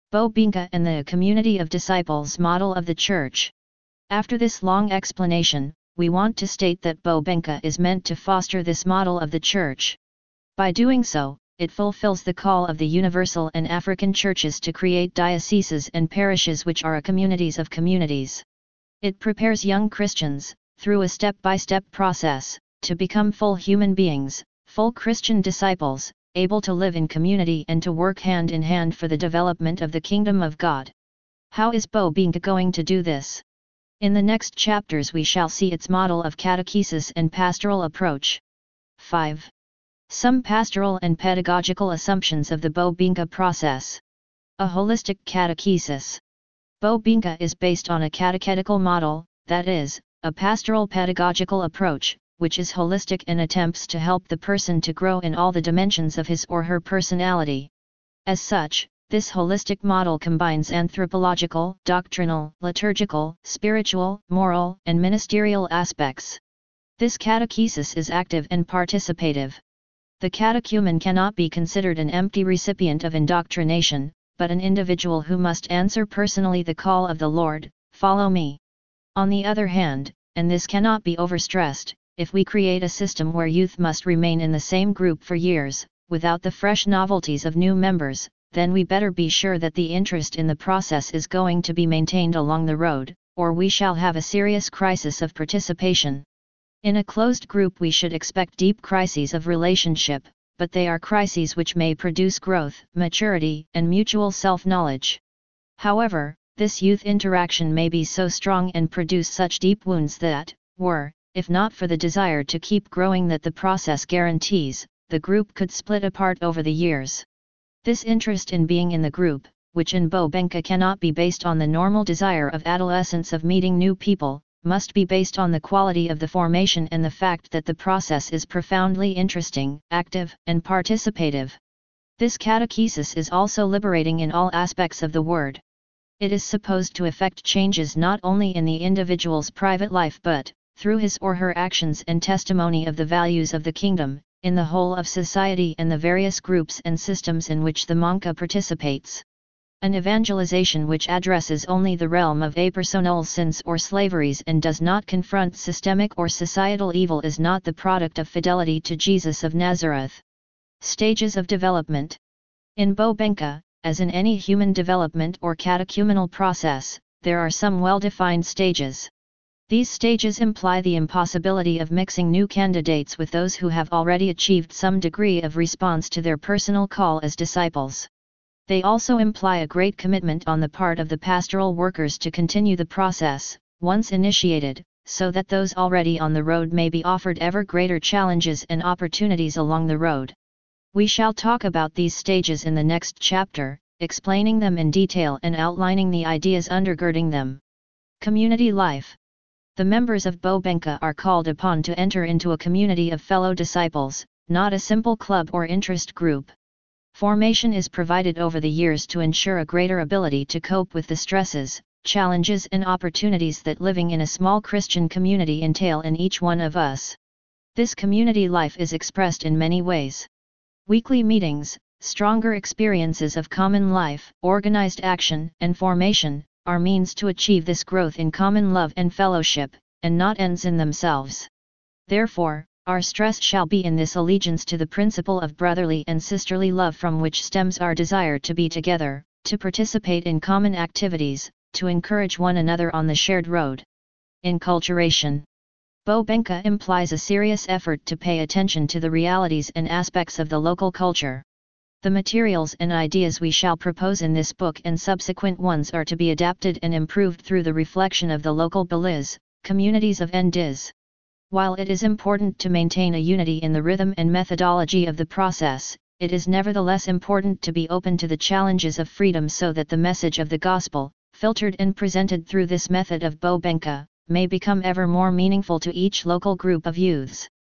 Bo Bingka and the Community of Disciples Model of the Church. After this long explanation, we want to state that Bo Bingka is meant to foster this model of the Church. By doing so, it fulfills the call of the universal and African churches to create dioceses and parishes which are communities of communities. It prepares young Christians, through a step-by-step process, to become full human beings, full Christian disciples, able to live in community and to work hand in hand for the development of the kingdom of God. How is Bo Bingka going to do this? In the next chapters we shall see its model of catechesis and pastoral approach. 5. Some pastoral and pedagogical assumptions of the Bo Bingka process. A holistic catechesis. Bo Bingka is based on a catechetical model, that is, a pastoral pedagogical approach, which is holistic and attempts to help the person to grow in all the dimensions of his or her personality. As such, this holistic model combines anthropological, doctrinal, liturgical, spiritual, moral, and ministerial aspects. This catechesis is active and participative. The catechumen cannot be considered an empty recipient of indoctrination, but an individual who must answer personally the call of the Lord, "Follow me." On the other hand, and this cannot be overstressed, if we create a system where youth must remain in the same group for years, without the fresh novelties of new members, then we better be sure that the interest in the process is going to be maintained along the road, or we shall have a serious crisis of participation. In a closed group we should expect deep crises of relationship, but they are crises which may produce growth, maturity, and mutual self-knowledge. However, this youth interaction may be so strong and produce such deep wounds that, if not for the desire to keep growing that the process guarantees, the group could split apart over the years. This interest in being in the group, which in Bo Bingka cannot be based on the normal desire of adolescents of meeting new people, must be based on the quality of the formation and the fact that the process is profoundly interesting, active, and participative. This catechesis is also liberating in all aspects of the word. It is supposed to effect changes not only in the individual's private life but, through his or her actions and testimony of the values of the kingdom, in the whole of society and the various groups and systems in which the monka participates. An evangelization which addresses only the realm of apersonal sins or slaveries and does not confront systemic or societal evil is not the product of fidelity to Jesus of Nazareth. Stages of development. In Bo Bingka, as in any human development or catechumenal process, there are some well-defined stages. These stages imply the impossibility of mixing new candidates with those who have already achieved some degree of response to their personal call as disciples. They also imply a great commitment on the part of the pastoral workers to continue the process, once initiated, so that those already on the road may be offered ever greater challenges and opportunities along the road. We shall talk about these stages in the next chapter, explaining them in detail and outlining the ideas undergirding them. Community life. The members of Bo Bingka are called upon to enter into a community of fellow disciples, not a simple club or interest group. Formation is provided over the years to ensure a greater ability to cope with the stresses, challenges and opportunities that living in a small Christian community entail in each one of us. This community life is expressed in many ways. Weekly meetings, stronger experiences of common life, organized action and formation, are means to achieve this growth in common love and fellowship, and not ends in themselves. Therefore, our stress shall be in this allegiance to the principle of brotherly and sisterly love from which stems our desire to be together, to participate in common activities, to encourage one another on the shared road. Inculturation. Bo Bingka implies a serious effort to pay attention to the realities and aspects of the local culture. The materials and ideas we shall propose in this book and subsequent ones are to be adapted and improved through the reflection of the local Belize, communities of Ndiz. While it is important to maintain a unity in the rhythm and methodology of the process, it is nevertheless important to be open to the challenges of freedom so that the message of the gospel, filtered and presented through this method of Bo Bingka, may become ever more meaningful to each local group of youths.